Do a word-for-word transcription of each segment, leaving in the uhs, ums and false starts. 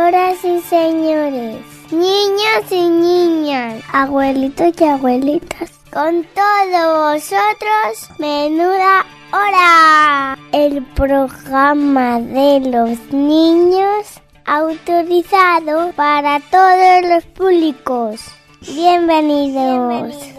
Señoras y señores, niños y niñas, abuelitos y abuelitas, con todos vosotros, Menuda Hora, el programa de los niños autorizado para todos los públicos. Bienvenidos. Bienvenidos.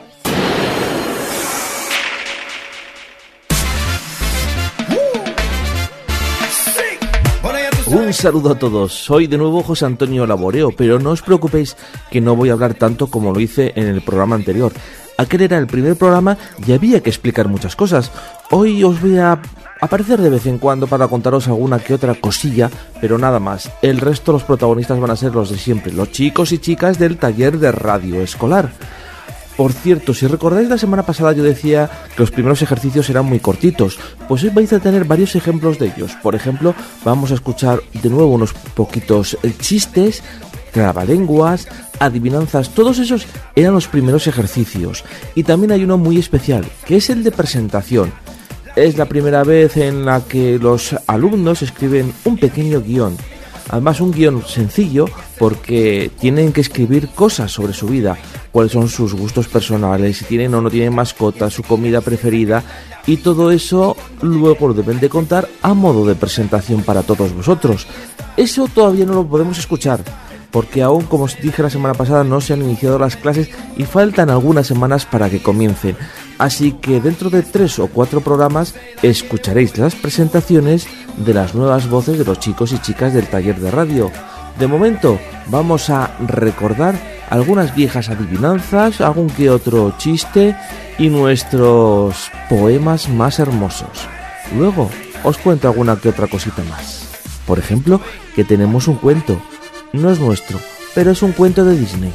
Un saludo a todos, soy de nuevo José Antonio Laboreo, pero no os preocupéis que no voy a hablar tanto como lo hice en el programa anterior. Aquel era el primer programa y había que explicar muchas cosas. Hoy os voy a aparecer de vez en cuando para contaros alguna que otra cosilla, pero nada más. El resto, los protagonistas van a ser los de siempre, los chicos y chicas del taller de radio escolar. Por cierto, si recordáis la semana pasada yo decía que los primeros ejercicios eran muy cortitos, pues hoy vais a tener varios ejemplos de ellos. Por ejemplo, vamos a escuchar de nuevo unos poquitos chistes, trabalenguas, adivinanzas, todos esos eran los primeros ejercicios. Y también hay uno muy especial, que es el de presentación. Es la primera vez en la que los alumnos escriben un pequeño guión. Además, un guión sencillo porque tienen que escribir cosas sobre su vida, cuáles son sus gustos personales, si tienen o no tienen mascotas, su comida preferida, y todo eso luego lo deben de contar a modo de presentación para todos vosotros. Eso todavía no lo podemos escuchar, porque aún, como os dije la semana pasada, no se han iniciado las clases y faltan algunas semanas para que comiencen. Así que dentro de tres o cuatro programas escucharéis las presentaciones de las nuevas voces de los chicos y chicas del taller de radio. De momento vamos a recordar algunas viejas adivinanzas, algún que otro chiste y nuestros poemas más hermosos. Luego os cuento alguna que otra cosita más. Por ejemplo, que tenemos un cuento. No es nuestro, pero es un cuento de Disney.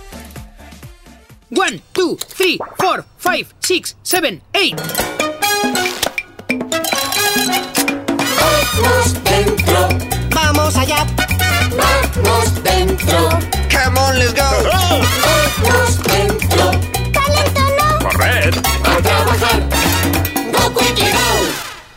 One, two, three, four, five, six, seven, eight. Vamos dentro. Vamos allá. Vamos dentro. Come on, let's go. Vamos dentro. ¡Talento no! ¡Corred! A trabajar. Go quickly go.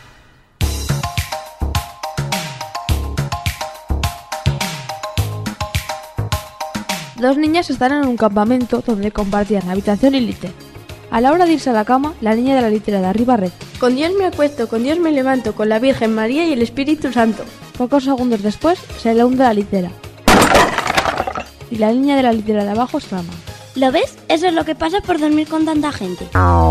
Dos niñas están en un campamento donde compartían habitación y lite. A la hora de irse a la cama, la niña de la litera de arriba reza: con Dios me acuesto, con Dios me levanto, con la Virgen María y el Espíritu Santo. Pocos segundos después, se le hunde la litera. Y la niña de la litera de abajo exclama: ¿lo ves? Eso es lo que pasa por dormir con tanta gente.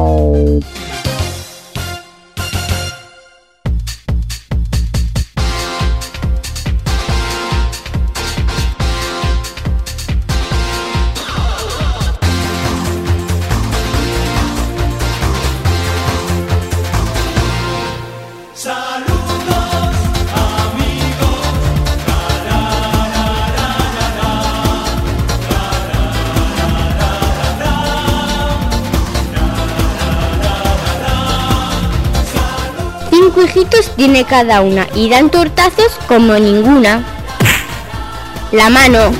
Cinco hijitos tiene cada una y dan tortazos como ninguna. La mano.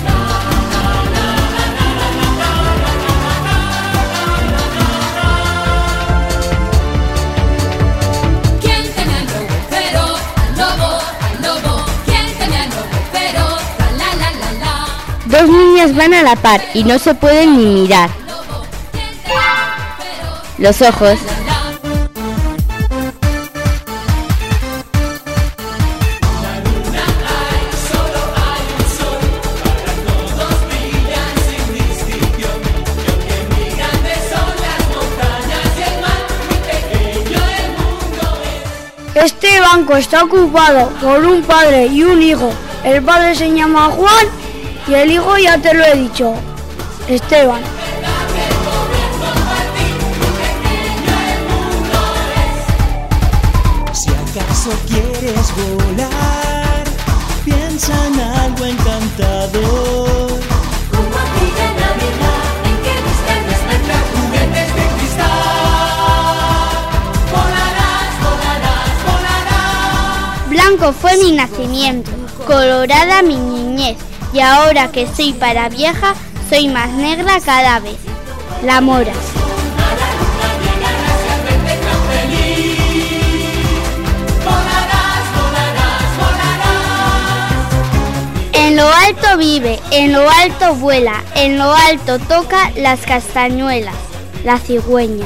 ¿Quién tenía el lobo feroz? Al lobo, al lobo. ¿Quién tenía el lobo feroz? La la la la. Dos niñas van a la par y no se pueden ni mirar. Los ojos. Este banco está ocupado por un padre y un hijo. El padre se llama Juan y el hijo, ya te lo he dicho, Esteban. Si acaso quieres volar, piensa en algo encantador. Como aquella Navidad en que viste nuestra juguetes de cristal. Volarás, volarás, volarás. Blanco fue mi nacimiento, colorada mi niñez, y ahora que soy para vieja, soy más negra cada vez. La mora. En lo alto vive, en lo alto vuela, en lo alto toca las castañuelas, la cigüeña.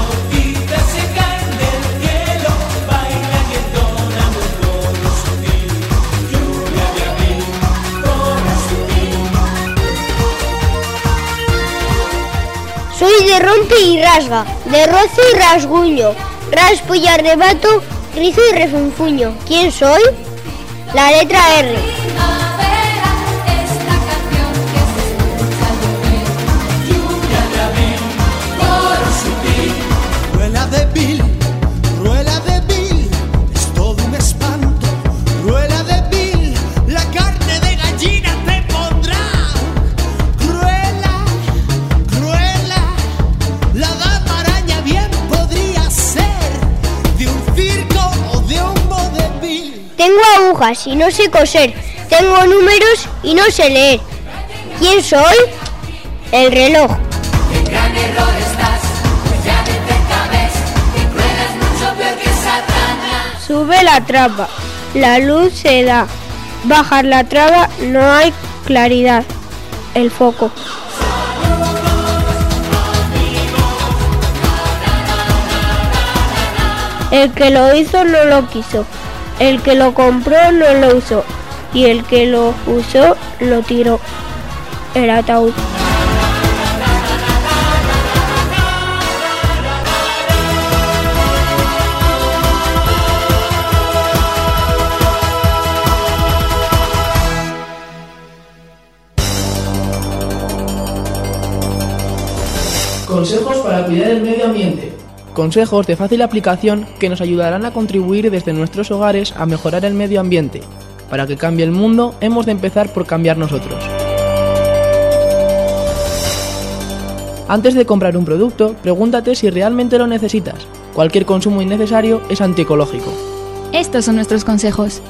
Soy de rompe y rasga, de roce y rasguño, raspo y arrebato, rizo y refunfuño. ¿Quién soy? La letra R. Ruela de Bill, ruela de Bill, es todo un espanto. Ruela de Bill, la carne de gallina te pondrá. Cruela, cruela, la dama araña bien podría ser de un circo o de un vodevil. Tengo agujas y no sé coser, tengo números y no sé leer. ¿Quién soy? El reloj. Qué gran error estás, ya no te cabes, que cruel es mucho peor que Satanás. Sube la trapa, la luz se da. Bajar la traba, no hay claridad. El foco. El que lo hizo no lo quiso, el que lo compró no lo usó y el que lo usó lo tiró. El ataúd. Consejos para cuidar el medio ambiente. Consejos de fácil aplicación que nos ayudarán a contribuir desde nuestros hogares a mejorar el medio ambiente. Para que cambie el mundo, hemos de empezar por cambiar nosotros. Antes de comprar un producto, pregúntate si realmente lo necesitas. Cualquier consumo innecesario es antiecológico. Estos son nuestros consejos.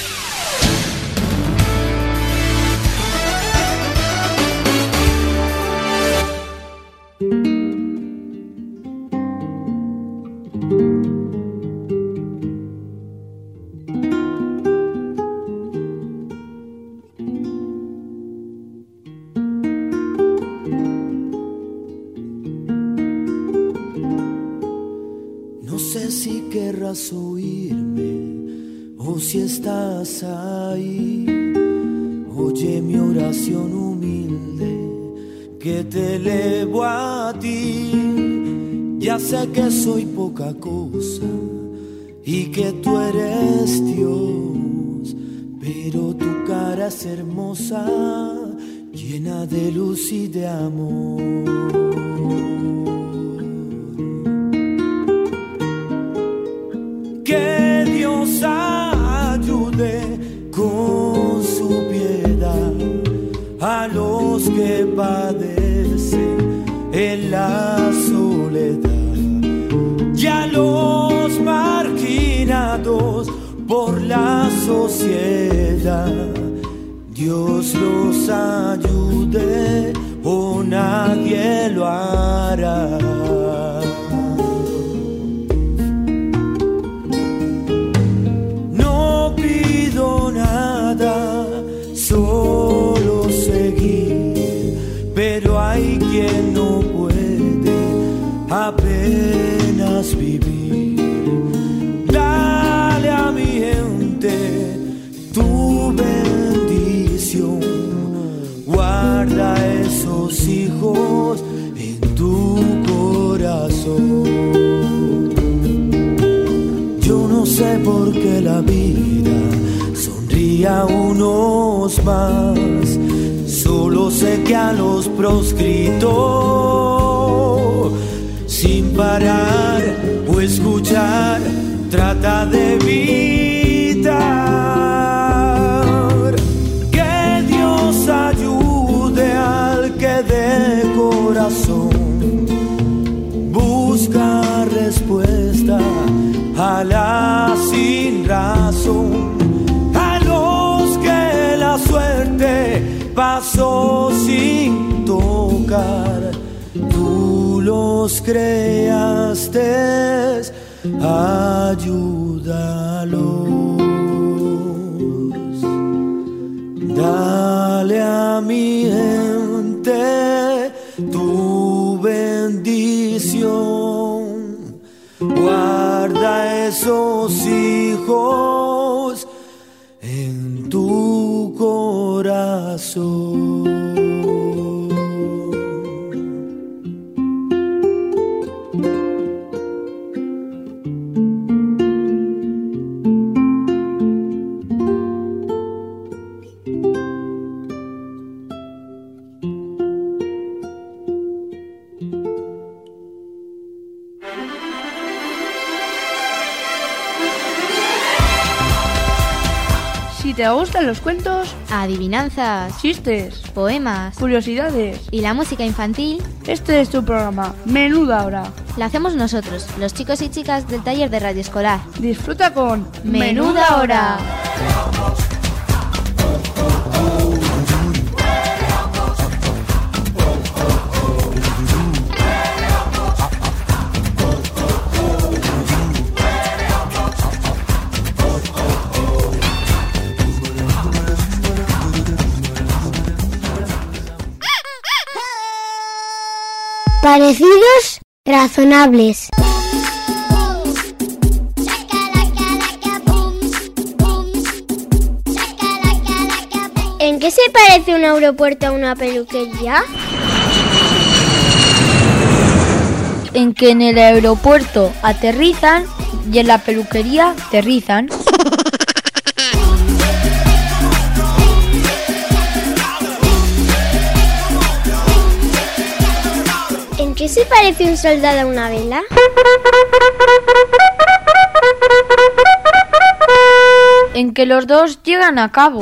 Oírme, o si estás ahí, oye mi oración humilde que te elevo a ti. Ya sé que soy poca cosa y que tú eres Dios, pero tu cara es hermosa, llena de luz y de amor. Que Dios ayude con su piedad a los que padecen en la soledad y a los marginados por la sociedad. Dios los ayude o nadie lo hará. Solo seguir, pero hay quien no puede apenas vivir. Dale a mi gente tu bendición, guarda esos hijos en tu corazón. Yo no sé por qué la vida y a unos más, solo sé que a los proscritos, sin parar o escuchar, trata de evitar. Que Dios ayude al que de corazón busca respuesta a la sin razón. Suerte pasó sin tocar, tú los creaste, ayúdalos, Dale a mi gente tu bendición. Guarda esos hijos en tu corazón. Si te gustan los cuentos, Adivinanzas, chistes, poemas curiosidades, y la música infantil, este es tu programa, Menuda Hora. la hacemos nosotros, los chicos y chicas del taller de radio escolar. Disfruta con Menuda Hora. Parecidos razonables. ¿En qué se parece un aeropuerto a una peluquería? En que en el aeropuerto aterrizan y en la peluquería aterrizan. ¿En qué se parece un soldado a una vela? En que los dos llegan a cabo.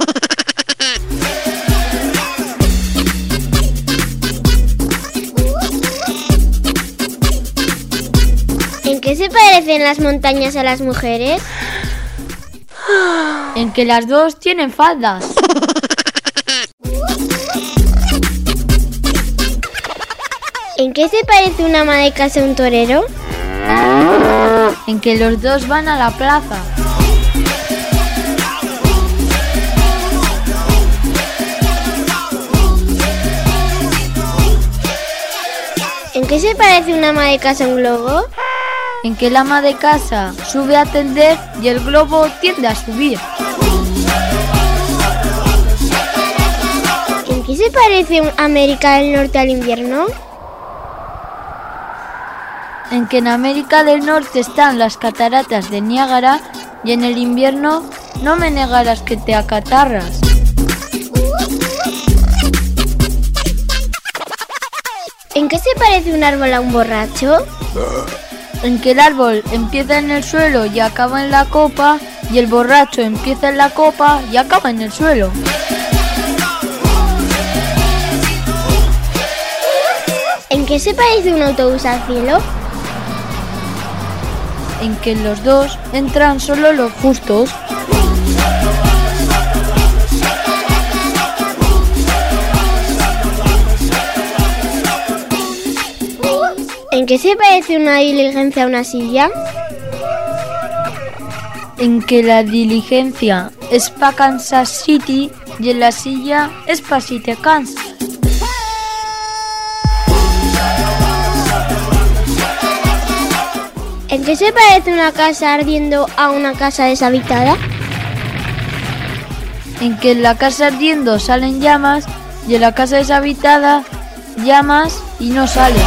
¿En qué se parecen las montañas a las mujeres? En que las dos tienen faldas. ¿En qué se parece una ama de casa a un torero? En que los dos van a la plaza. ¿En qué se parece una ama de casa a un globo? En que el ama de casa sube a tender y el globo tiende a subir. ¿En qué se parece un América del Norte al invierno? En que en América del Norte están las cataratas de Niágara y en el invierno no me negarás que te acatarras. ¿En qué se parece un árbol a un borracho? En que el árbol empieza en el suelo y acaba en la copa y el borracho empieza en la copa y acaba en el suelo. ¿En qué se parece un autobús al cielo? En que los dos entran solo los justos. ¿En qué se parece una diligencia a una silla? En que la diligencia es pa' Kansas City y en la silla es pa' si te cansas. ¿En qué se parece una casa ardiendo a una casa deshabitada? En que en la casa ardiendo salen llamas y en la casa deshabitada llamas y no salen.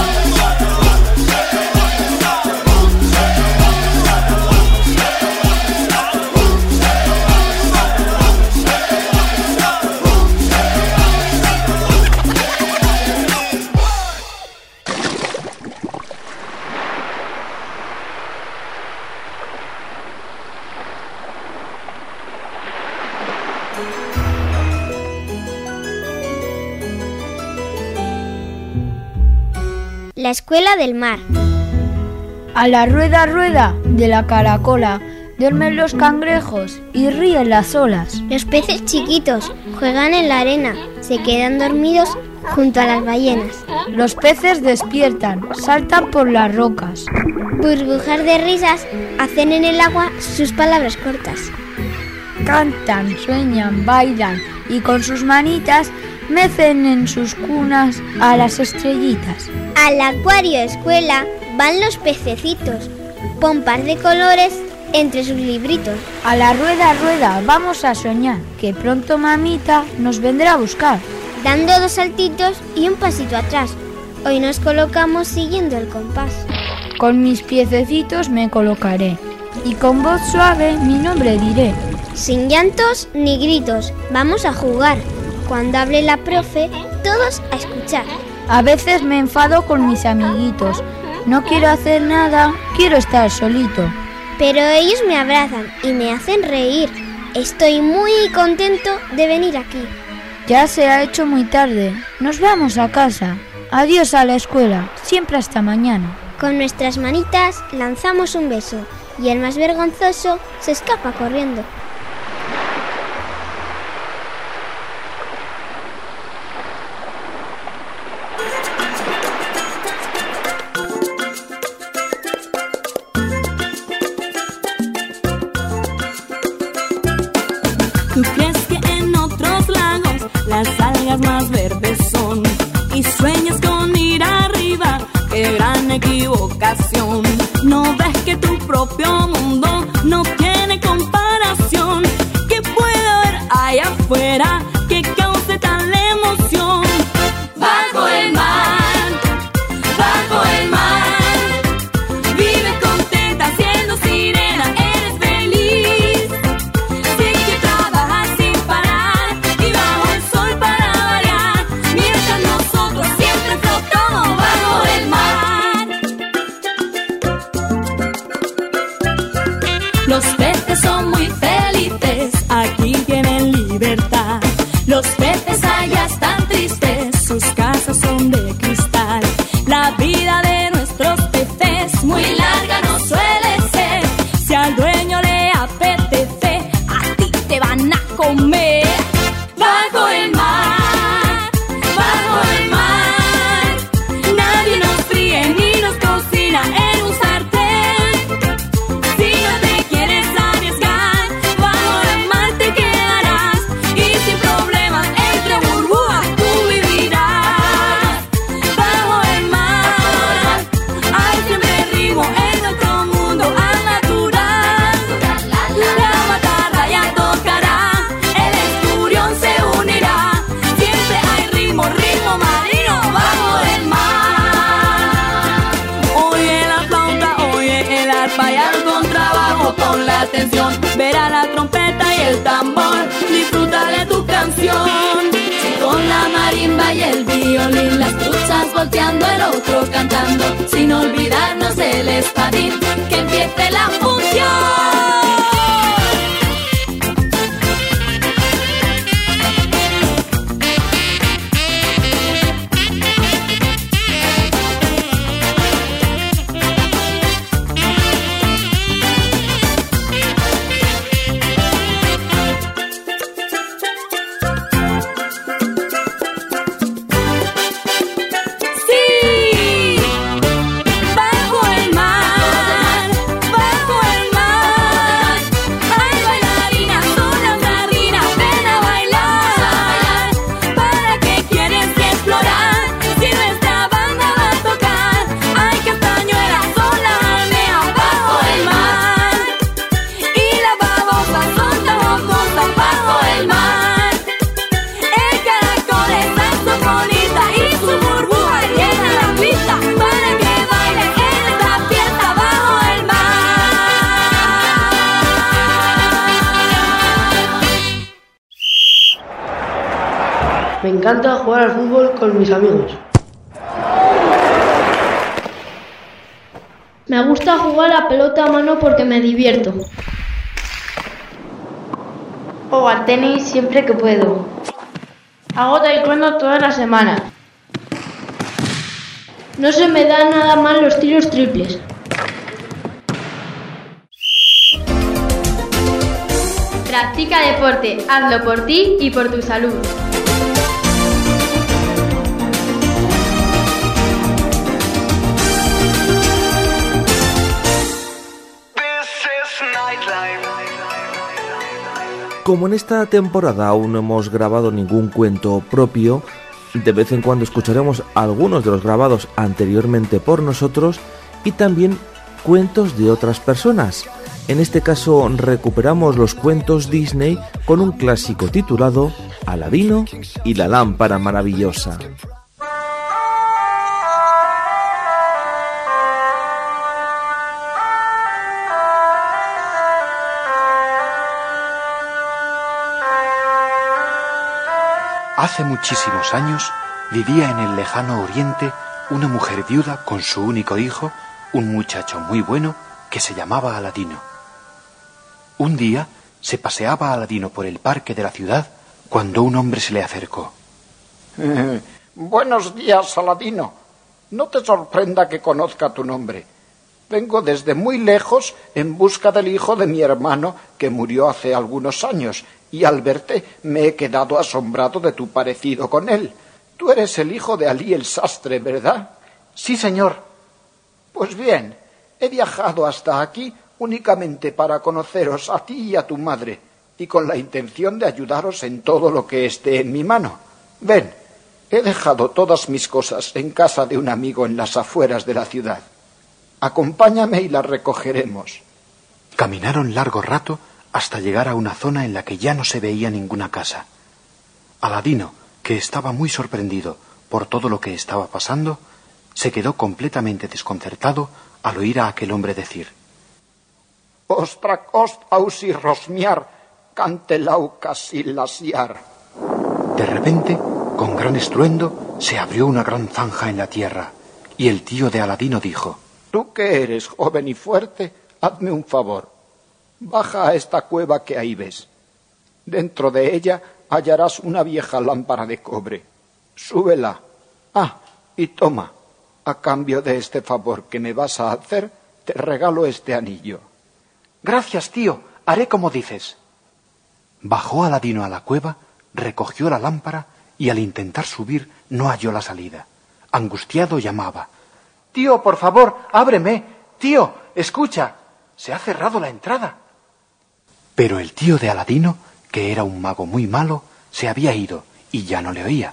La escuela del mar. A la rueda, rueda de la caracola, duermen los cangrejos y ríen las olas. Los peces chiquitos juegan en la arena, se quedan dormidos junto a las ballenas. Los peces despiertan, saltan por las rocas. Burbujas de risas hacen en el agua sus palabras cortas. cantan, sueñan, bailan y con sus manitas mecen en sus cunas a las estrellitas. Al acuario escuela van los pececitos, pompas de colores entre sus libritos. A la rueda, rueda, vamos a soñar, que pronto mamita nos vendrá a buscar. Dando dos saltitos y un pasito atrás, hoy nos colocamos siguiendo el compás. Con mis piececitos me colocaré y con voz suave mi nombre diré. Sin llantos ni gritos, vamos a jugar. Cuando hable la profe, todos a escuchar. A veces me enfado con mis amiguitos. No quiero hacer nada, quiero estar solito. Pero ellos me abrazan y me hacen reír. Estoy muy contento de venir aquí. Ya se ha hecho muy tarde. Nos vamos a casa. Adiós a la escuela. Siempre hasta mañana. Con nuestras manitas lanzamos un beso y el más vergonzoso se escapa corriendo. ¿Tú crees que en otros lagos las algas más verdes son? Y sueñas con ir arriba, qué gran equivocación. ¿No ves que tu propio mundo no tiene comparación? ¿Qué puede haber allá afuera que cause tal emoción? Bajo el mar, bajo el mar, vives contenta siendo sirena, eres feliz. Sé que trabajas sin parar y bajo el sol para variar, mientras nosotros siempre flotamos bajo el mar. Los peces son muy felices, aquí tienen libertad. Los peces allá están tristes, sus casas son de cristal. La vida de nuestros peces muy larga no suele ser. Si al dueño le apetece, a ti te van a comer. Bajo el mar, bajo el mar, nadie nos fríe ni nos cocina en un sartén. Si no te quieres arriesgar, bajo el mar te quedarás y sin problemas entre burbujas tú vivirás. Bajo el mar, hay siempre ritmo en nuestro mundo al natural. La matarra ya tocará, el esturión se unirá. Siempre hay ritmo, ritmo marino bajo el mar. Oye la flauta, oye el arpa y al contrabajo, pon la atención. Verá la trompeta y el tambor, disfruta de tu canción. Si con la marimba y el violín, las truchas volteando, el otro cantando, sin olvidarnos del espadín, que empiece la función. Sí, bajo el mar, bajo el mar, hay bailarinas, son las garrinas, ven a bailar. ¿Para qué quieres explorar? Si nuestra banda va a tocar, hay castañuelas, son las almejas bajo el mar. Y las babosas son tan jocosas bajo el mar. El caracol es tan sofonista y su burbuja llena la pista para que bailen en esta fiesta bajo el mar. Me encanta jugar al fútbol con mis amigos. Me gusta jugar a pelota a mano porque me divierto. O al tenis siempre que puedo. Hago taekwondo todas las semanas. No se me dan nada mal los tiros triples. Practica deporte, hazlo por ti y por tu salud. Como en esta temporada aún no hemos grabado ningún cuento propio, de vez en cuando escucharemos algunos de los grabados anteriormente por nosotros y también cuentos de otras personas. En este caso recuperamos los cuentos Disney con un clásico titulado Aladino y la lámpara maravillosa. Hace muchísimos años vivía en el lejano oriente una mujer viuda con su único hijo, un muchacho muy bueno que se llamaba Aladino. Un día se paseaba Aladino por el parque de la ciudad cuando un hombre se le acercó. Eh, buenos días, Aladino. No te sorprenda que conozca tu nombre. Vengo desde muy lejos en busca del hijo de mi hermano que murió hace algunos años, y al verte me he quedado asombrado de tu parecido con él. Tú eres el hijo de Alí el sastre, ¿verdad? Sí, señor. Pues bien, he viajado hasta aquí únicamente para conoceros a ti y a tu madre, y con la intención de ayudaros en todo lo que esté en mi mano. Ven, he dejado todas mis cosas en casa de un amigo en las afueras de la ciudad. Acompáñame y las recogeremos. Caminaron largo rato hasta llegar a una zona en la que ya no se veía ninguna casa. Aladino, que estaba muy sorprendido por todo lo que estaba pasando, se quedó completamente desconcertado al oír a aquel hombre decir: Ostracost ausi rosmiar, cantelau casilasiar. De repente, con gran estruendo, se abrió una gran zanja en la tierra, y el tío de Aladino dijo: Tú que eres joven y fuerte, hazme un favor. Baja a esta cueva que ahí ves. Dentro de ella hallarás una vieja lámpara de cobre. Súbela. Ah, y toma. A cambio de este favor que me vas a hacer, te regalo este anillo. Gracias, tío. Haré como dices. Bajó Aladino a la cueva, recogió la lámpara y al intentar subir no halló la salida. Angustiado llamaba: Tío, por favor, ábreme. Tío, escucha. Se ha cerrado la entrada. Pero el tío de Aladino, que era un mago muy malo, se había ido y ya no le oía.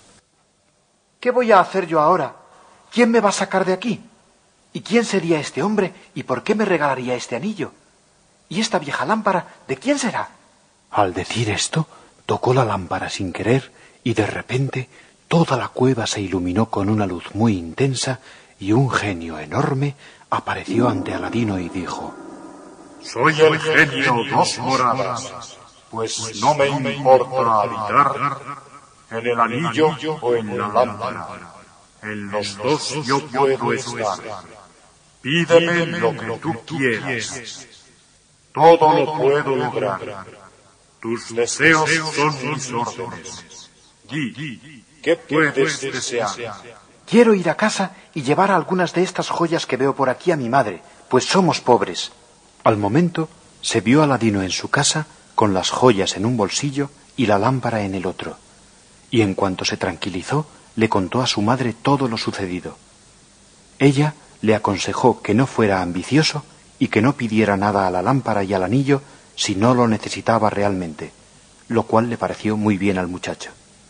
¿Qué voy a hacer yo ahora? ¿Quién me va a sacar de aquí? ¿Y quién sería este hombre y por qué me regalaría este anillo? ¿Y esta vieja lámpara de quién será? Al decir esto, tocó la lámpara sin querer y de repente toda la cueva se iluminó con una luz muy intensa y un genio enorme apareció ante Aladino y dijo: Soy el genio Dos Moradas, pues no me importa habitar en el anillo o en la lámpara. En los dos yo puedo estar. Pídeme lo que tú quieras. Todo lo puedo lograr. Tus deseos son mis órdenes. Di, ¿qué puedes desear? Quiero ir a casa y llevar algunas de estas joyas que veo por aquí a mi madre, pues somos pobres. Al momento se vio a Aladino en su casa con las joyas en un bolsillo y la lámpara en el otro, y en cuanto se tranquilizó le contó a su madre todo lo sucedido. Ella le aconsejó que no fuera ambicioso y que no pidiera nada a la lámpara y al anillo si no lo necesitaba realmente, lo cual le pareció muy bien al muchacho.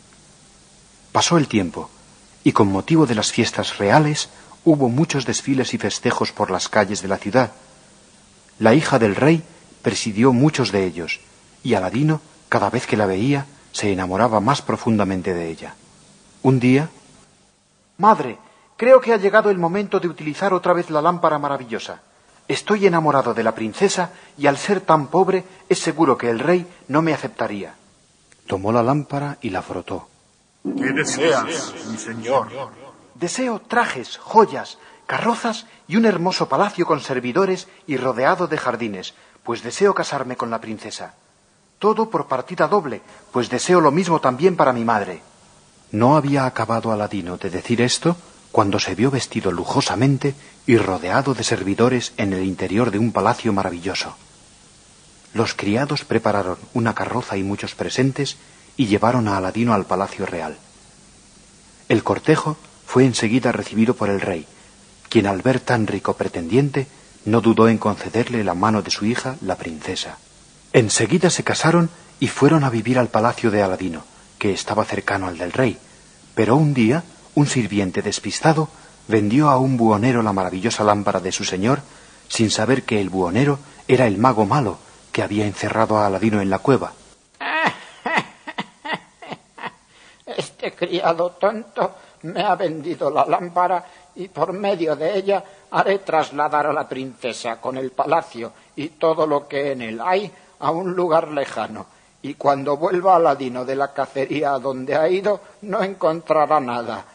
Pasó el tiempo, y con motivo de las fiestas reales hubo muchos desfiles y festejos por las calles de la ciudad. La hija del rey presidió muchos de ellos, y Aladino, cada vez que la veía, se enamoraba más profundamente de ella. Un día: Madre, creo que ha llegado el momento de utilizar otra vez la lámpara maravillosa. Estoy enamorado de la princesa y al ser tan pobre es seguro que el rey no me aceptaría. Tomó la lámpara y la frotó. ¿Qué deseas, mi señor? Deseo trajes, joyas, carrozas y un hermoso palacio con servidores y rodeado de jardines, pues deseo casarme con la princesa. Todo por partida doble, pues deseo lo mismo también para mi madre. No había acabado Aladino de decir esto cuando se vio vestido lujosamente y rodeado de servidores en el interior de un palacio maravilloso. Los criados prepararon una carroza y muchos presentes y llevaron a Aladino al palacio real. El cortejo fue enseguida recibido por el rey, quien al ver tan rico pretendiente no dudó en concederle la mano de su hija, la princesa. Enseguida se casaron y fueron a vivir al palacio de Aladino, que estaba cercano al del rey. Pero un día, un sirviente despistado vendió a un buhonero la maravillosa lámpara de su señor, sin saber que el buhonero era el mago malo que había encerrado a Aladino en la cueva. Este criado tonto me ha vendido la lámpara y por medio de ella haré trasladar a la princesa con el palacio y todo lo que en él hay a un lugar lejano. Y cuando vuelva Aladino de la cacería a donde ha ido, no encontrará nada.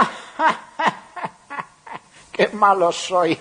¡Qué malo soy!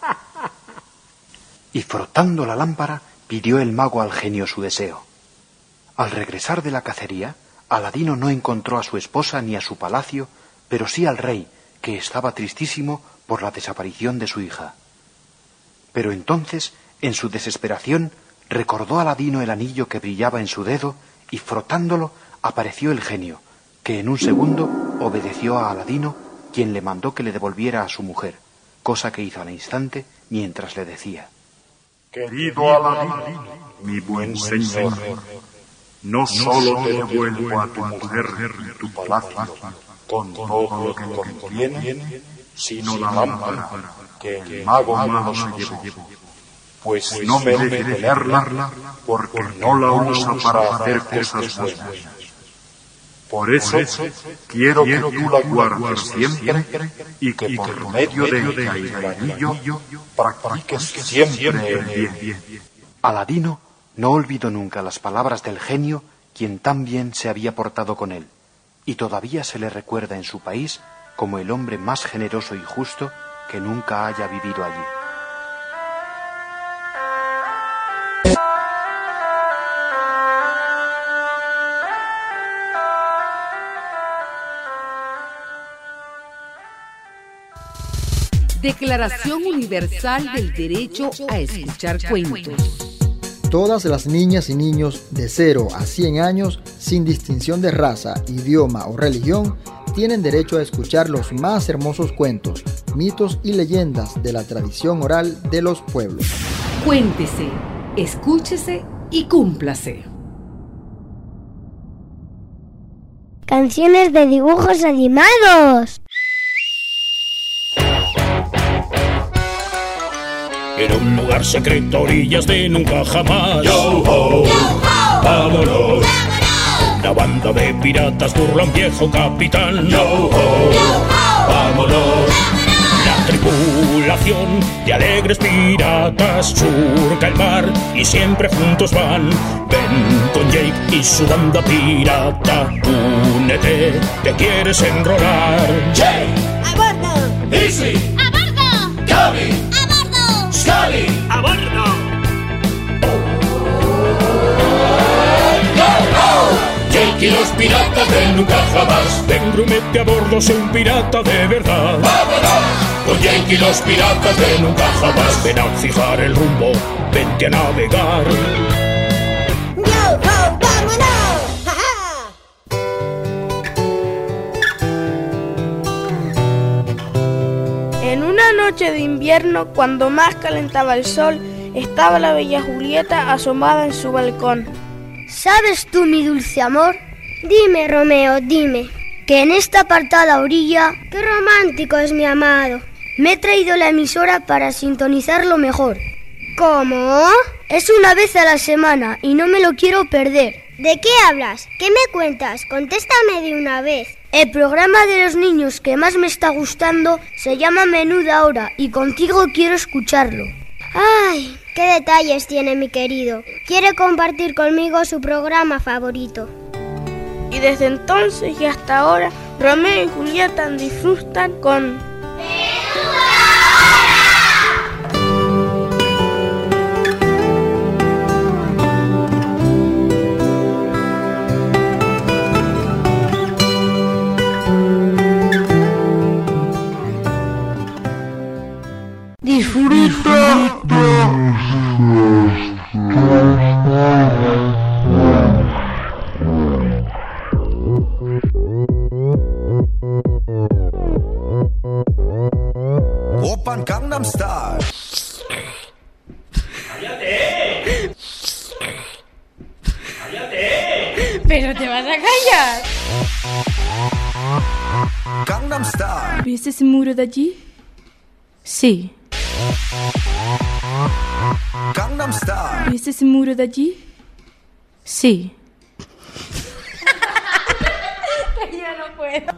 Y frotando la lámpara, pidió el mago al genio su deseo. Al regresar de la cacería, Aladino no encontró a su esposa ni a su palacio, pero sí al rey, que estaba tristísimo por la desaparición de su hija. Pero entonces, en su desesperación, recordó Aladino el anillo que brillaba en su dedo y frotándolo apareció el genio, que en un segundo obedeció a Aladino, quien le mandó que le devolviera a su mujer, cosa que hizo al instante mientras le decía: Querido Aladino, mi buen señor, no solo te devuelvo a tu mujer y tu palacio con todo lo que contiene, sino la lámpara que el mago malo se llevó, pues no merece tenerla porque no la usa para hacer cosas buenas. Por eso quiero que tú la guardes siempre y que por medio de ella y del anillo practiques siempre el bien. Aladino no olvidó nunca las palabras del genio, quien tan bien se había portado con él, y todavía se le recuerda en su país como el hombre más generoso y justo que nunca haya vivido allí. Declaración Universal del Derecho a Escuchar Cuentos. Todas las niñas y niños de cero a cien años, sin distinción de raza, idioma o religión, tienen derecho a escuchar los más hermosos cuentos, mitos y leyendas de la tradición oral de los pueblos. Cuéntese, escúchese y cúmplase. Canciones de dibujos animados. En un lugar secreto, orillas de nunca jamás. Yo ho, vámonos. Una banda de piratas burla a un viejo capitán. Yo ho, vámonos. La tripulación de alegres piratas surca el mar y siempre juntos van. Ven con Jake y su banda pirata. Únete, te quieres enrolar. Jake, a bordo. Easy, a bordo. Gaby, Scully, a bordo. Jake y los piratas de nunca jamás. Ven, grumete a bordo, sé un pirata de verdad. ¡Vámonos! Con Jake y los piratas de nunca jamás. Ven a fijar el rumbo, vente a navegar. ¡Yo, ho, vámonos! ¡Ja, ja! En una noche de invierno, cuando más calentaba el sol, estaba la bella Julieta asomada en su balcón. ¿Sabes tú, mi dulce amor? Dime, Romeo, dime, que en esta apartada orilla, qué romántico es mi amado. Me he traído la emisora para sintonizarlo mejor. ¿Cómo? Es una vez a la semana y no me lo quiero perder. ¿De qué hablas? ¿Qué me cuentas? Contéstame de una vez. El programa de los niños que más me está gustando se llama Menuda Hora y contigo quiero escucharlo. ¡Ay! ¡Qué detalles tiene mi querido! Quiere compartir conmigo su programa favorito. Y desde entonces y hasta ahora, Romeo y Julieta disfrutan con... Disfruta. Open Gangnam Style. ¡Cállate! ¡Cállate! Pero te vas a callar. Gangnam Style. ¿Ves ese muro de allí? Sí. Gangnam Style. ¿Ves ese muro de allí? Sí. Ya no puedo.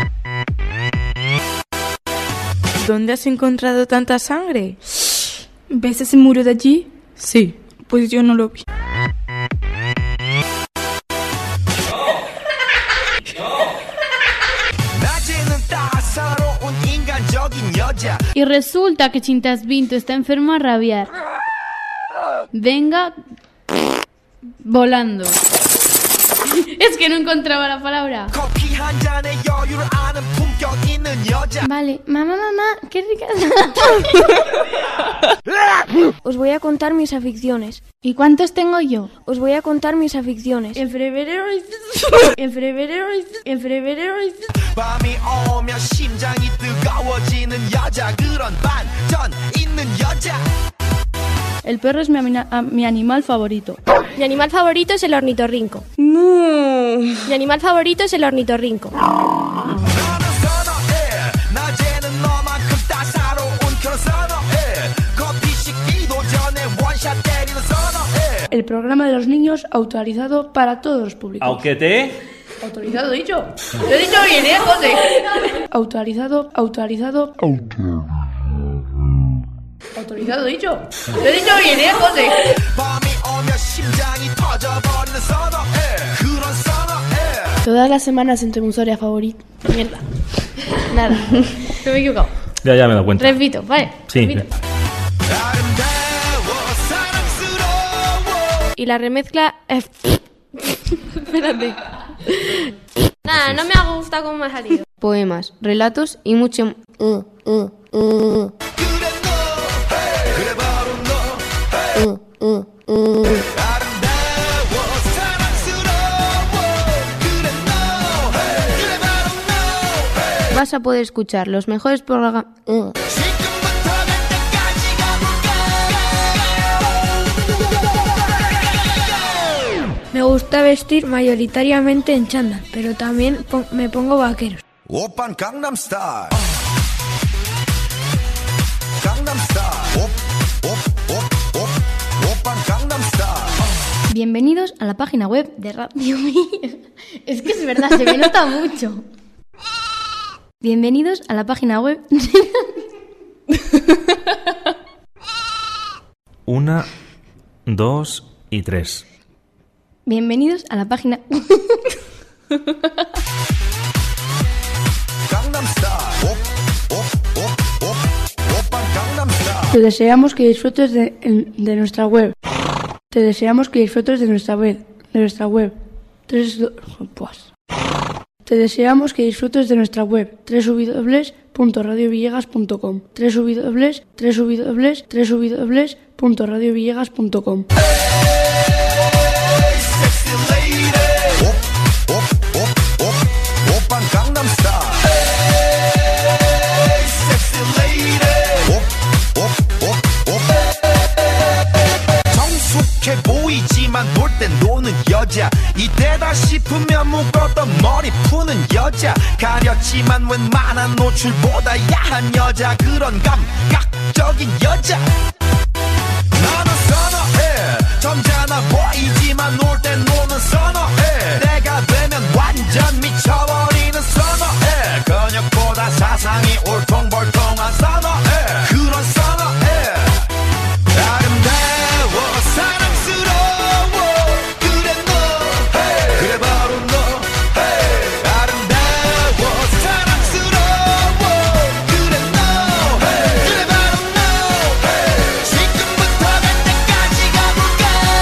¿Dónde has encontrado tanta sangre? ¿Ves ese muro de allí? Sí. Pues yo no lo vi. Y resulta que Chintas Vinto está enfermo a rabiar. Venga volando. Es que no encontraba la palabra. Vale, mamá, mamá, qué rica. Os voy a contar mis aficiones. ¿Y cuántos tengo yo? Os voy a contar mis aficiones. En febrero. En febrero. En febrero. 밤이 오면 심장이 뜨거워지는 여자 그런 반전 있는 여자. El perro es mi, amina- a- mi animal favorito. Mi animal favorito es el ornitorrinco. No. Mi animal favorito es el ornitorrinco. El programa de los niños autorizado para todos los públicos. Aunque te... Autorizado, dicho. Lo he dicho bien, ¿eh, José? Autorizado, autorizado. Autorizado, dicho. Lo he dicho bien, ¿eh, José? Todas las semanas en tu emisora favorita. Mierda. Nada. Se me he equivocado. Ya, ya me he dado cuenta. Repito, vale. Sí. Repito. Y la remezcla es... Espérate. Nada, no me ha gustado cómo me ha salido. Poemas, relatos y mucho... Uh, uh, uh. Uh, uh, uh. Vas a poder escuchar los mejores programas... Uh. Me gusta vestir mayoritariamente en chándal, pero también pon- me pongo vaqueros. 오빤 Gangnam Style. Gangnam Style. 옵, 옵, 옵, 옵. 오빤 Gangnam Style. Bienvenidos a la página web de Radio Mía. Es que es verdad, se me nota mucho. Bienvenidos a la página web. Una, dos y tres. Bienvenidos a la página. Gangnam Style. 옵, 옵, 옵, 옵. 오빤 Gangnam Style. Te deseamos que disfrutes de, de nuestra web. Te deseamos que disfrutes de nuestra web. De nuestra web. Tres, do- pues. Te deseamos que disfrutes de nuestra web. doble u doble u doble u punto radio villegas punto com. doble u doble u doble u, doble u doble u doble u, doble u doble u doble u punto radio villegas punto com. Sexy lady. 옵, 옵, 옵, 옵. 오빤 Gangnam Style. Sexy lady. 옵, 옵, 옵, 옵. 정숙해 보이지만 놀 땐 노는 여자. 이때다 싶으면 묶었던 머리 푸는 여자. 가렸지만 웬만한 노출보다 야한 여자. 그런 감각적인 여자. 나는 선어해. 점잖아 보이지만 놀 땐 노는 선어해. 내가 되면 완전 미쳐버리는 선어해. 근육보다 사상이 울퉁불퉁한 선어해. 그런 선어해. 아름다워 사랑스러워 그래 너 그래 바로 너 아름다워 사랑스러워 그래 너 그래 바로 너 지금부터 갈 때까지 가볼까.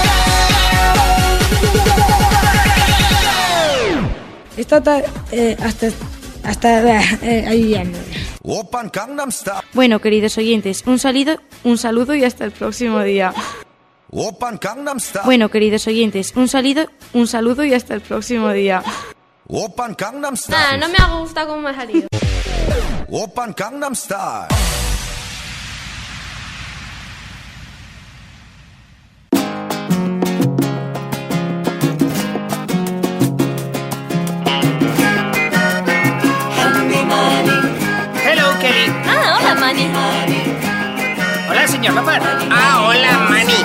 Esta ta- eh, hasta hasta eh, ahí ya no. 오빤 Gangnam Style. Bueno, queridos oyentes, un saludo, un saludo y hasta el próximo día. 오빤 Gangnam Style. Bueno, queridos oyentes, un saludo, un saludo y hasta el próximo día. 오빤 Gangnam Style. Nada, no me ha gustado cómo me ha salido. 오빤 Gangnam Style. Hola, señor López. Ah, hola, Manny.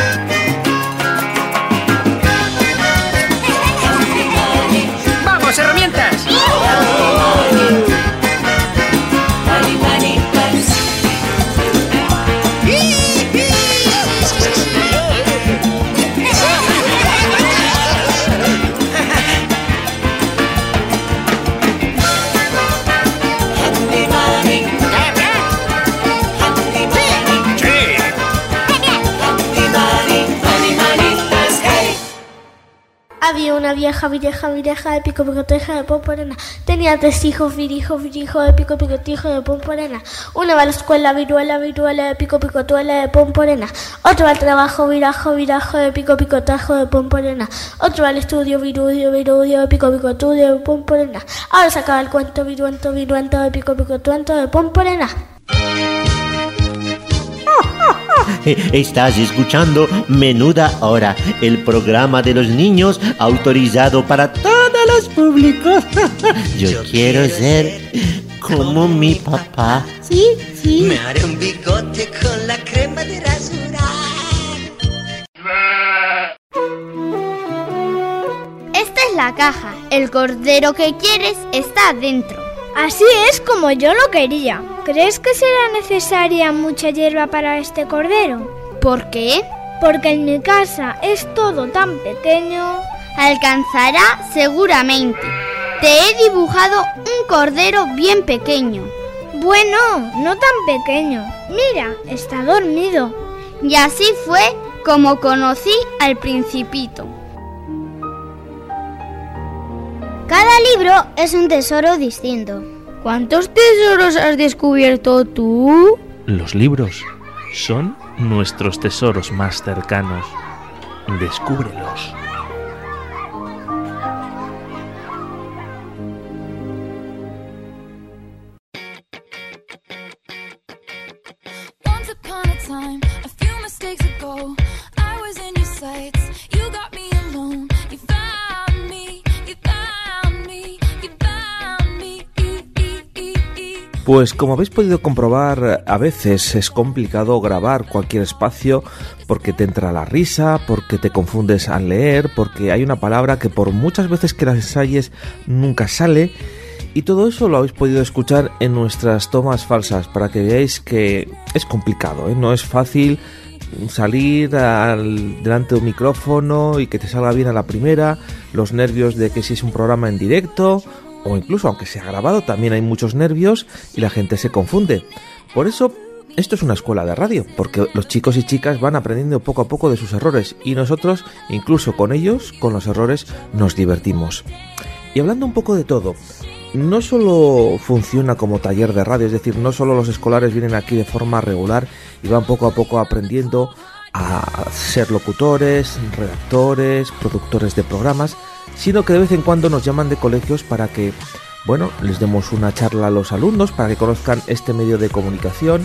¡Vamos, herramientas! Había una vieja, vieja, vieja de pico picoteja de pomporena. Tenía tres hijos, virijos, virijos de pico picotijo de pomporena. Uno va a la escuela, viruela, viruela de pico picotuela de pomporena. Otro va al trabajo, virajo, virajo de pico picotajo de pomporena. Otro va al estudio, virudio, virudio de pico picotudio de pomporena. Ahora se acaba el cuento, viruento, viruento de pico picotuento de pomporena. Estás escuchando Menuda Hora, el programa de los niños autorizado para todos los públicos. Yo, Yo quiero, quiero ser como mi papá. Sí, sí. Me haré un bigote con la crema de rasurar. Esta es la caja. El cordero que quieres está dentro. Así es como yo lo quería. ¿Crees que será necesaria mucha hierba para este cordero? ¿Por qué? Porque en mi casa es todo tan pequeño. Alcanzará seguramente. Te he dibujado un cordero bien pequeño. Bueno, no tan pequeño. Mira, está dormido. Y así fue como conocí al Principito. Cada libro es un tesoro distinto. ¿Cuántos tesoros has descubierto tú? Los libros son nuestros tesoros más cercanos. Descúbrelos. Once upon a time, a few mistakes ago, I was in your sights. You got me alone. You found me. You found me. You found me. Pues como habéis podido comprobar, a veces es complicado grabar cualquier espacio porque te entra la risa, porque te confundes al leer, porque hay una palabra que por muchas veces que la ensayes nunca sale, y todo eso lo habéis podido escuchar en nuestras tomas falsas para que veáis que es complicado, ¿eh? No es fácil salir al, delante de un micrófono y que te salga bien a la primera, los nervios de que si es un programa en directo o incluso aunque sea grabado también hay muchos nervios y la gente se confunde. Por eso esto es una escuela de radio, porque los chicos y chicas van aprendiendo poco a poco de sus errores y nosotros, incluso con ellos, con los errores, nos divertimos. Y hablando un poco de todo, no solo funciona como taller de radio, es decir, no solo los escolares vienen aquí de forma regular y van poco a poco aprendiendo a ser locutores, redactores, productores de programas, sino que de vez en cuando nos llaman de colegios para que, bueno, les demos una charla a los alumnos para que conozcan este medio de comunicación.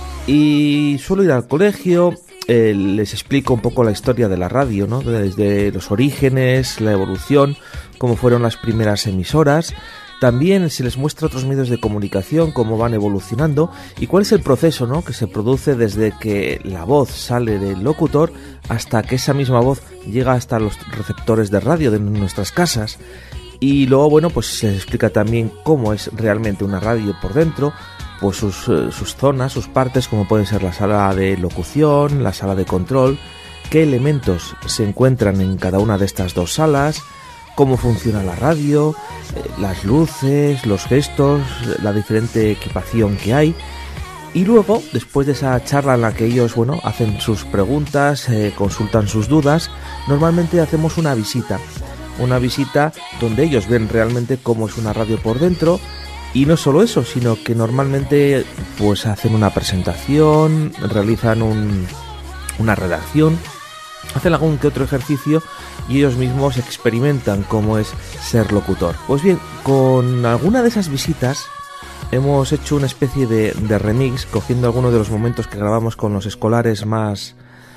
Y suelo ir al colegio, eh, les explico un poco la historia de la radio, ¿no? Desde los orígenes, la evolución, cómo fueron las primeras emisoras. También se les muestra otros medios de comunicación, cómo van evolucionando y cuál es el proceso, ¿no?, que se produce desde que la voz sale del locutor hasta que esa misma voz llega hasta los receptores de radio de nuestras casas. Y luego, bueno, pues se explica también cómo es realmente una radio por dentro, pues sus, sus zonas, sus partes, como pueden ser la sala de locución, la sala de control, qué elementos se encuentran en cada una de estas dos salas, cómo funciona la radio, eh, las luces, los gestos, la diferente equipación que hay. Y luego, después de esa charla en la que ellos, bueno, hacen sus preguntas, eh, consultan sus dudas, normalmente hacemos una visita. Una visita donde ellos ven realmente cómo es una radio por dentro. Y no solo eso, sino que normalmente pues hacen una presentación, realizan un, una redacción, hacen algún que otro ejercicio y ellos mismos experimentan cómo es ser locutor. Pues bien, con alguna de esas visitas hemos hecho una especie de, de remix, cogiendo algunos de los momentos que grabamos con los escolares más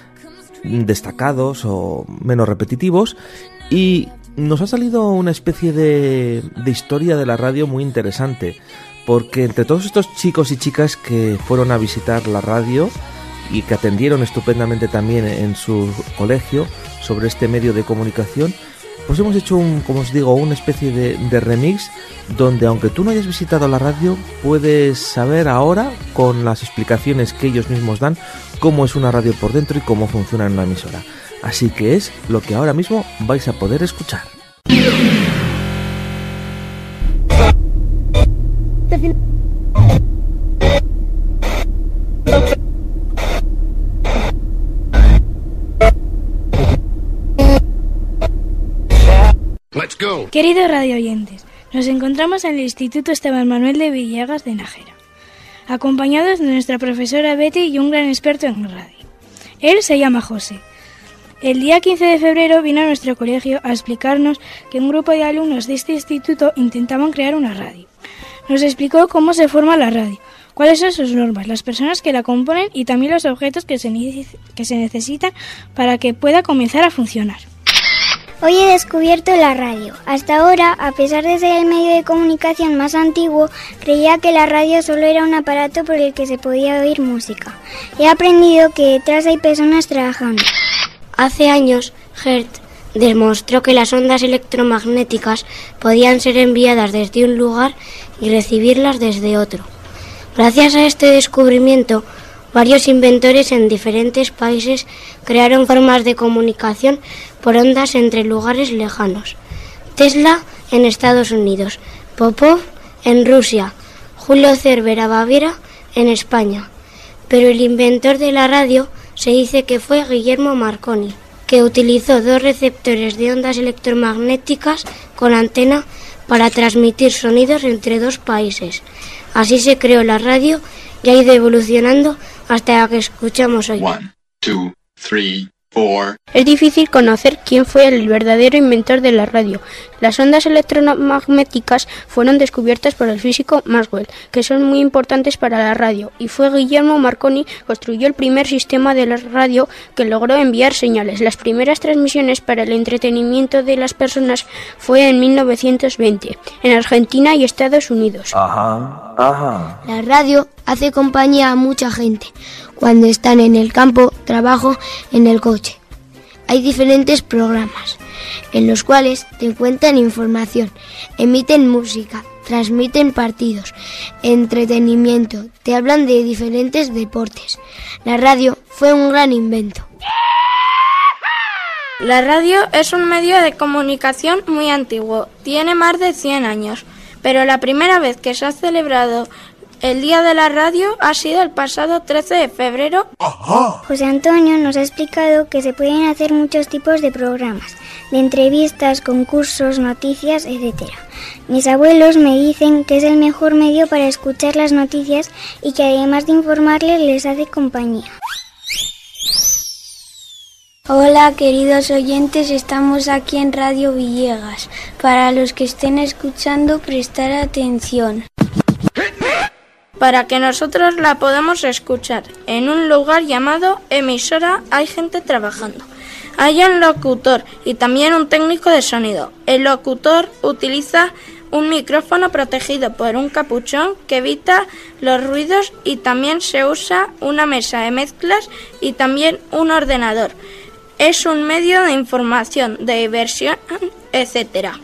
destacados o menos repetitivos, y nos ha salido una especie de, de historia de la radio muy interesante, porque entre todos estos chicos y chicas que fueron a visitar la radio y que atendieron estupendamente también en su colegio sobre este medio de comunicación, pues hemos hecho un, como os digo, una especie de, de remix donde, aunque tú no hayas visitado la radio, puedes saber ahora, con las explicaciones que ellos mismos dan, cómo es una radio por dentro y cómo funciona en una emisora. Así que es lo que ahora mismo vais a poder escuchar. Let's go. Queridos radio oyentes, nos encontramos en el Instituto Esteban Manuel de Villegas de Nájera, acompañados de nuestra profesora Betty y un gran experto en radio. Él se llama José. El día quince de febrero vino a nuestro colegio a explicarnos que un grupo de alumnos de este instituto intentaban crear una radio. Nos explicó cómo se forma la radio, cuáles son sus normas, las personas que la componen y también los objetos que se, que se necesitan para que pueda comenzar a funcionar. Hoy he descubierto la radio. Hasta ahora, a pesar de ser el medio de comunicación más antiguo, creía que la radio solo era un aparato por el que se podía oír música. He aprendido que detrás hay personas trabajando. Hace años, Hertz demostró que las ondas electromagnéticas podían ser enviadas desde un lugar y recibirlas desde otro. Gracias a este descubrimiento, varios inventores en diferentes países crearon formas de comunicación por ondas entre lugares lejanos. Tesla en Estados Unidos, Popov en Rusia, Julio Cervera Baviera en España. Pero el inventor de la radio se dice que fue Guillermo Marconi, que utilizó dos receptores de ondas electromagnéticas con antena para transmitir sonidos entre dos países. Así se creó la radio y ha ido evolucionando hasta la que escuchamos hoy. One, two, three, four. Es difícil conocer quién fue el verdadero inventor de la radio. Las ondas electromagnéticas fueron descubiertas por el físico Maxwell, que son muy importantes para la radio, y fue Guillermo Marconi que construyó el primer sistema de la radio que logró enviar señales. Las primeras transmisiones para el entretenimiento de las personas fue en mil novecientos veinte, en Argentina y Estados Unidos. Ajá, ajá. La radio hace compañía a mucha gente cuando están en el campo, trabajo, en el coche. Hay diferentes programas en los cuales te cuentan información, emiten música, transmiten partidos, entretenimiento, te hablan de diferentes deportes. La radio fue un gran invento. La radio es un medio de comunicación muy antiguo, tiene más de cien años, pero la primera vez que se ha celebrado el Día de la Radio ha sido el pasado trece de febrero. Ajá. José Antonio nos ha explicado que se pueden hacer muchos tipos de programas, de entrevistas, concursos, noticias, etcétera. Mis abuelos me dicen que es el mejor medio para escuchar las noticias y que además de informarles les hace compañía. Hola queridos oyentes, estamos aquí en Radio Villegas. Para los que estén escuchando, prestar atención. Para que nosotros la podamos escuchar. En un lugar llamado emisora hay gente trabajando. Hay un locutor y también un técnico de sonido. El locutor utiliza un micrófono protegido por un capuchón que evita los ruidos y también se usa una mesa de mezclas y también un ordenador. Es un medio de información, de diversión, etcétera.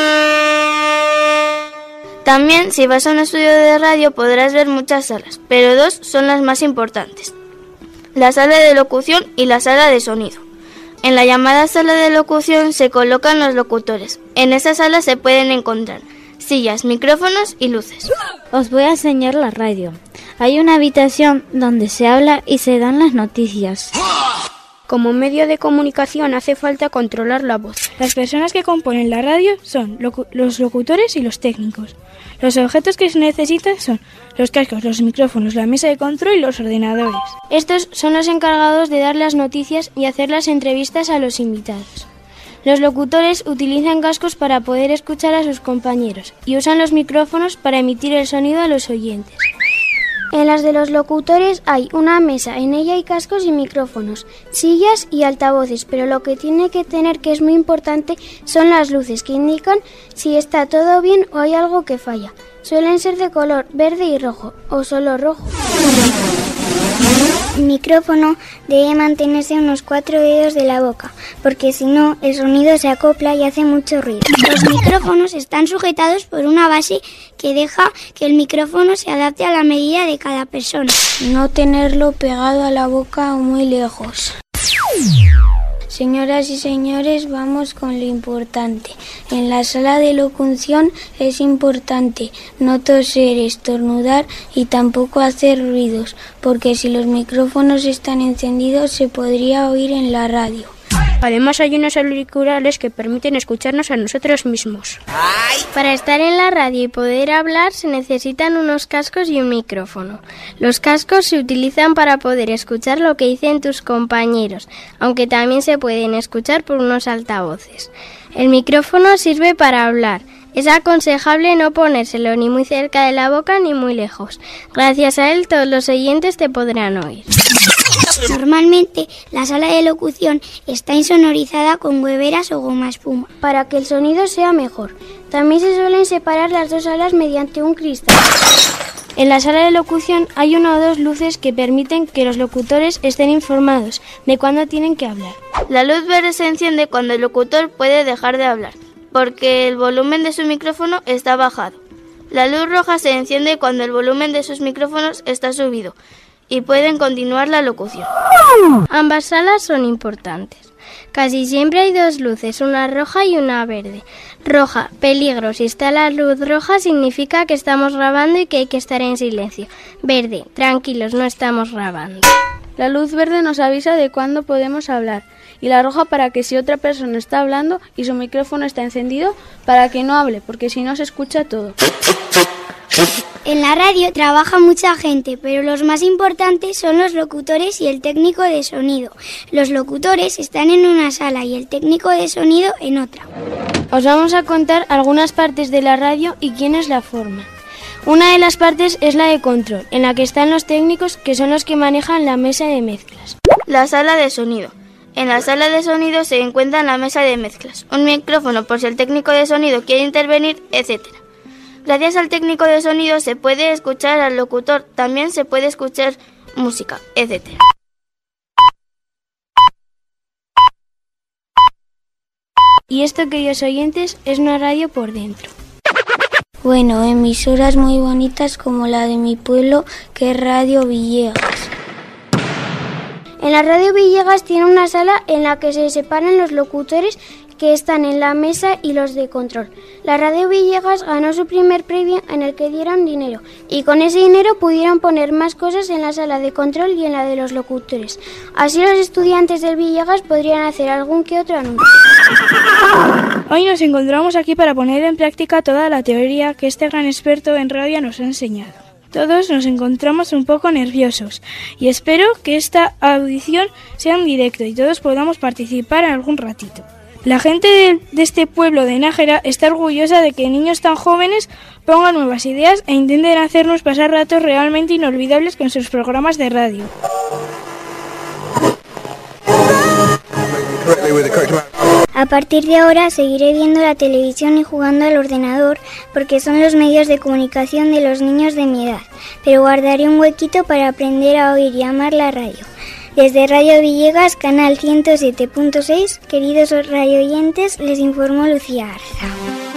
También, si vas a un estudio de radio, podrás ver muchas salas, pero dos son las más importantes: la sala de locución y la sala de sonido. En la llamada sala de locución se colocan los locutores. En esa sala se pueden encontrar sillas, micrófonos y luces. Os voy a enseñar la radio. Hay una habitación donde se habla y se dan las noticias. Como medio de comunicación hace falta controlar la voz. Las personas que componen la radio son locu- los locutores y los técnicos. Los objetos que se necesitan son los cascos, los micrófonos, la mesa de control y los ordenadores. Estos son los encargados de dar las noticias y hacer las entrevistas a los invitados. Los locutores utilizan cascos para poder escuchar a sus compañeros y usan los micrófonos para emitir el sonido a los oyentes. En las de los locutores hay una mesa, en ella hay cascos y micrófonos, sillas y altavoces, pero lo que tiene que tener, que es muy importante, son las luces que indican si está todo bien o hay algo que falla. Suelen ser de color verde y rojo, o solo rojo. El micrófono debe mantenerse a unos cuatro dedos de la boca, porque si no, el sonido se acopla y hace mucho ruido. Los micrófonos están sujetados por una base que deja que el micrófono se adapte a la medida de cada persona. No tenerlo pegado a la boca o muy lejos. Señoras y señores, vamos con lo importante. En la sala de locución es importante no toser, estornudar y tampoco hacer ruidos, porque si los micrófonos están encendidos se podría oír en la radio. Además hay unos auriculares que permiten escucharnos a nosotros mismos. Para estar en la radio y poder hablar se necesitan unos cascos y un micrófono. Los cascos se utilizan para poder escuchar lo que dicen tus compañeros, aunque también se pueden escuchar por unos altavoces. El micrófono sirve para hablar. Es aconsejable no ponérselo ni muy cerca de la boca ni muy lejos. Gracias a él todos los oyentes te podrán oír. Normalmente la sala de locución está insonorizada con hueveras o goma espuma, para que el sonido sea mejor. También se suelen separar las dos salas mediante un cristal. En la sala de locución hay una o dos luces que permiten que los locutores estén informados de cuándo tienen que hablar. La luz verde se enciende cuando el locutor puede dejar de hablar, porque el volumen de su micrófono está bajado. La luz roja se enciende cuando el volumen de sus micrófonos está subido y pueden continuar la locución. Ambas salas son importantes. Casi siempre hay dos luces, una roja y una verde. Roja, peligro. Si está la luz roja significa que estamos grabando y que hay que estar en silencio. Verde, tranquilos, no estamos grabando. La luz verde nos avisa de cuándo podemos hablar, y la roja para que si otra persona está hablando y su micrófono está encendido, para que no hable, porque si no se escucha todo. En la radio trabaja mucha gente, pero los más importantes son los locutores y el técnico de sonido. Los locutores están en una sala y el técnico de sonido en otra. Os vamos a contar algunas partes de la radio y quiénes la forman. Una de las partes es la de control, en la que están los técnicos, que son los que manejan la mesa de mezclas. La sala de sonido. En la sala de sonido se encuentra la mesa de mezclas, un micrófono por si el técnico de sonido quiere intervenir, etcétera. Gracias al técnico de sonido se puede escuchar al locutor, también se puede escuchar música, etcétera. Y esto, queridos oyentes, es una radio por dentro. Bueno, emisoras muy bonitas como la de mi pueblo, que es Radio Villegas. En la Radio Villegas tiene una sala en la que se separan los locutores que están en la mesa y los de control. La Radio Villegas ganó su primer premio en el que dieron dinero, y con ese dinero pudieron poner más cosas en la sala de control y en la de los locutores. Así los estudiantes del Villegas podrían hacer algún que otro anuncio. Hoy nos encontramos aquí para poner en práctica toda la teoría que este gran experto en radio nos ha enseñado. Todos nos encontramos un poco nerviosos y espero que esta audición sea en directo y todos podamos participar en algún ratito. La gente de, de este pueblo de Nájera está orgullosa de que niños tan jóvenes pongan nuevas ideas e intenten hacernos pasar ratos realmente inolvidables con sus programas de radio. A partir de ahora seguiré viendo la televisión y jugando al ordenador porque son los medios de comunicación de los niños de mi edad, pero guardaré un huequito para aprender a oír y amar la radio. Desde Radio Villegas, canal ciento siete punto seis, queridos radioyentes, les informó Lucía Arza.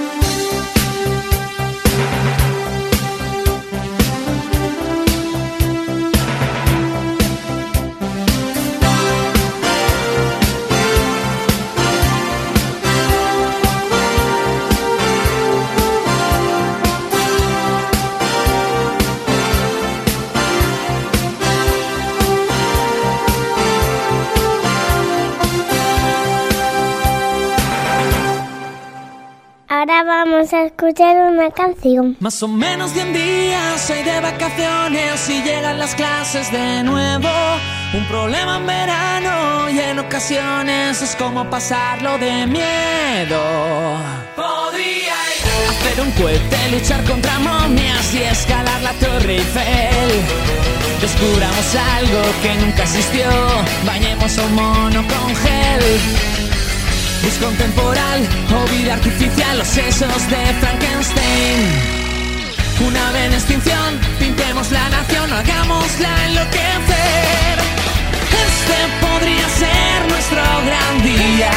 Ahora vamos a escuchar una canción. Más o menos de un día soy de vacaciones y llegan las clases de nuevo. Un problema en verano y en ocasiones es como pasarlo de miedo. Podría ir hacer un cohete, luchar contra momias y escalar la Torre Eiffel. Descubramos algo que nunca existió, bañemos a un mono con gel. Luz contemporal o vida artificial, los sesos de Frankenstein. Una ave en extinción, pintemos la nación, hagámosla enloquecer. Este podría ser nuestro gran día.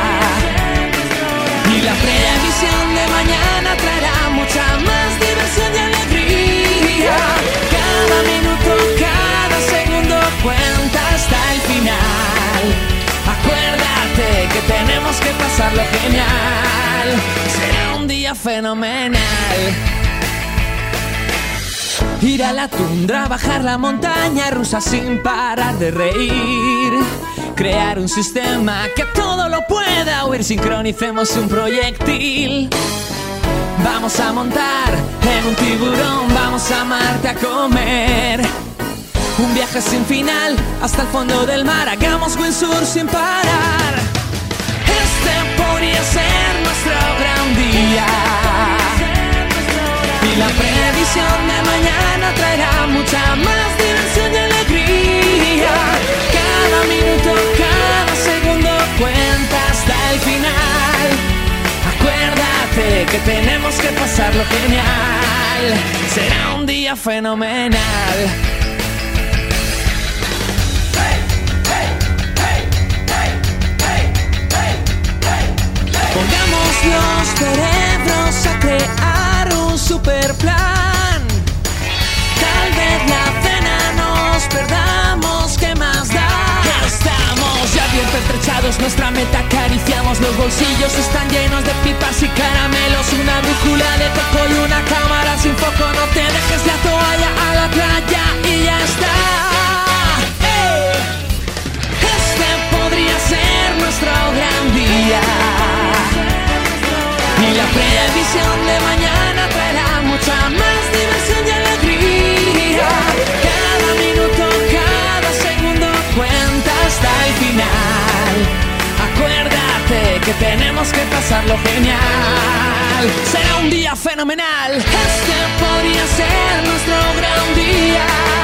Y la previsión de mañana traerá mucha más diversión y alegría. Cada minuto, cada segundo cuenta hasta el final. Acuérdate que tenemos que pasarlo genial. Será un día fenomenal. Ir a la tundra, bajar la montaña rusa sin parar de reír. Crear un sistema que todo lo pueda oír. Sincronicemos un proyectil. Vamos a montar en un tiburón, vamos a Marte a comer. Un viaje sin final hasta el fondo del mar. Hagamos windsurf sin parar. Este podría ser nuestro gran día. Y la previsión de mañana traerá mucha más diversión y alegría. Cada minuto, cada segundo cuenta hasta el final. Acuérdate que tenemos que pasarlo genial. Será un día fenomenal. Pongamos los cerebros a crear un super plan. Tal vez la cena nos perdamos, ¿qué más da? Estamos ya bien pertrechados, nuestra meta acariciamos. Los bolsillos están llenos de pipas y caramelos. Una brújula de coco y una cámara sin foco. No te dejes la toalla a la playa y ya está. ¡Hey! Este podría ser nuestro gran día. Y la previsión de mañana traerá mucha más diversión y alegría. Cada minuto, cada segundo cuenta hasta el final. Acuérdate que tenemos que pasarlo genial. Será un día fenomenal. Este podría ser nuestro gran día.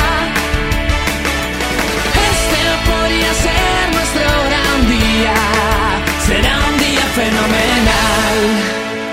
Este podría ser nuestro gran día. Será un día fenomenal.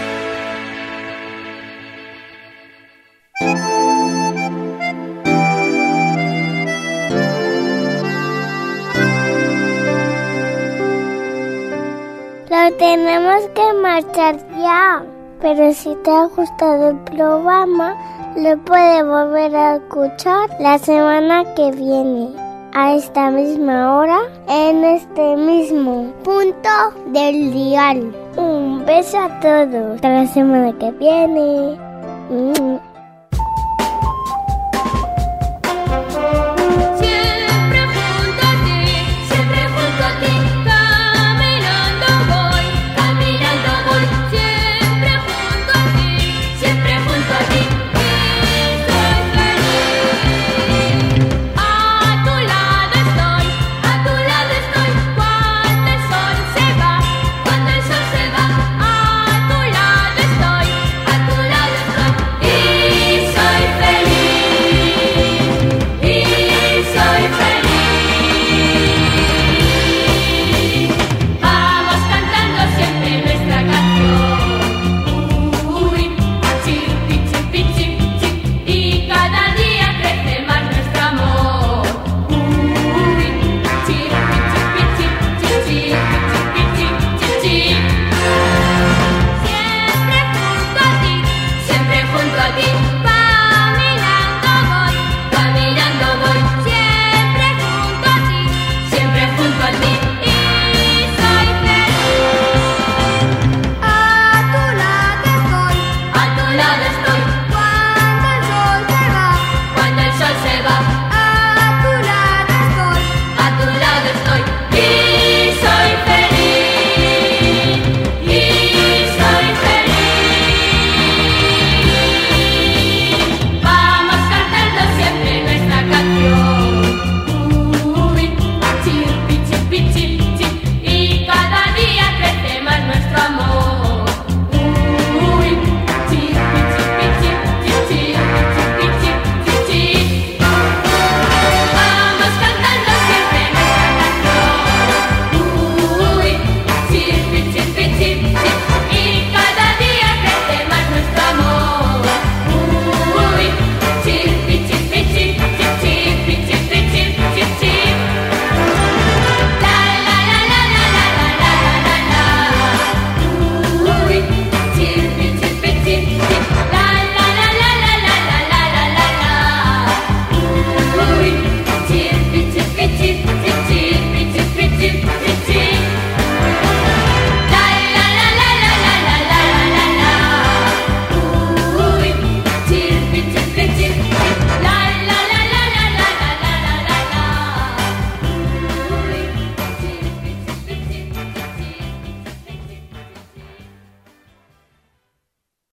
Lo tenemos que marchar ya, pero si te ha gustado el programa, lo puedes volver a escuchar la semana que viene, a esta misma hora, en este mismo punto del dial. Un beso a todos, hasta la semana que viene.